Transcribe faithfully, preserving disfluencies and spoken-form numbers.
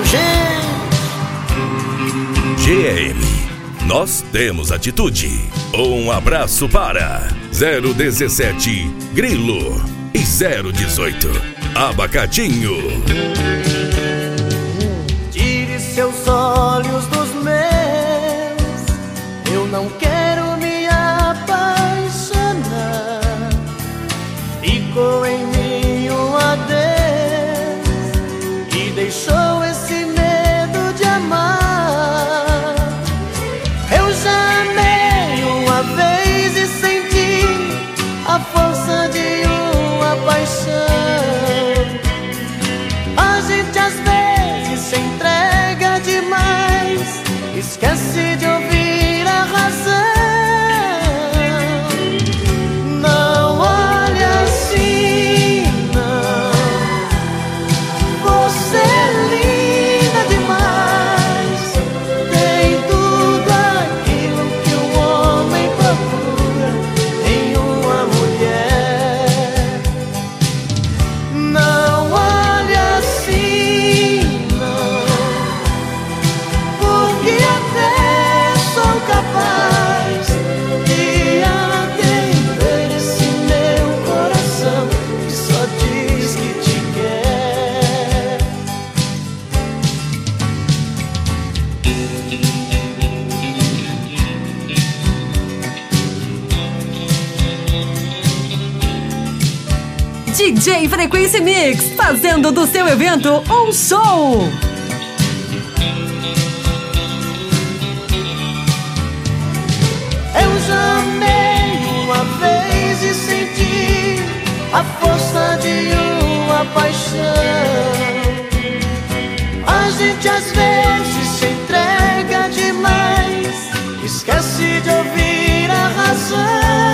gente. G M, nós temos atitude. Um abraço para zero dezessete Grilo e zero dezoito Abacatinho. Tire seus olhos dos meus, eu não quero me apaixonar. Ficou em mim um adeus e deixou esse medo de amar. Eu já amei uma vez e senti a força de uma paixão. A gente às vezes se entrega demais, esquece de ouvir a razão. Não olhe assim, não. Você é linda demais, tem tudo aquilo que um homem procura em uma mulher. Não olhe assim, não, porque até sou capaz de atender esse meu coração que só diz que te quer. D J Frequência Mix, fazendo do seu evento um show. Eu já amei uma vez e senti a força de uma paixão. A gente às vezes se entrega demais, esquece de ouvir a razão.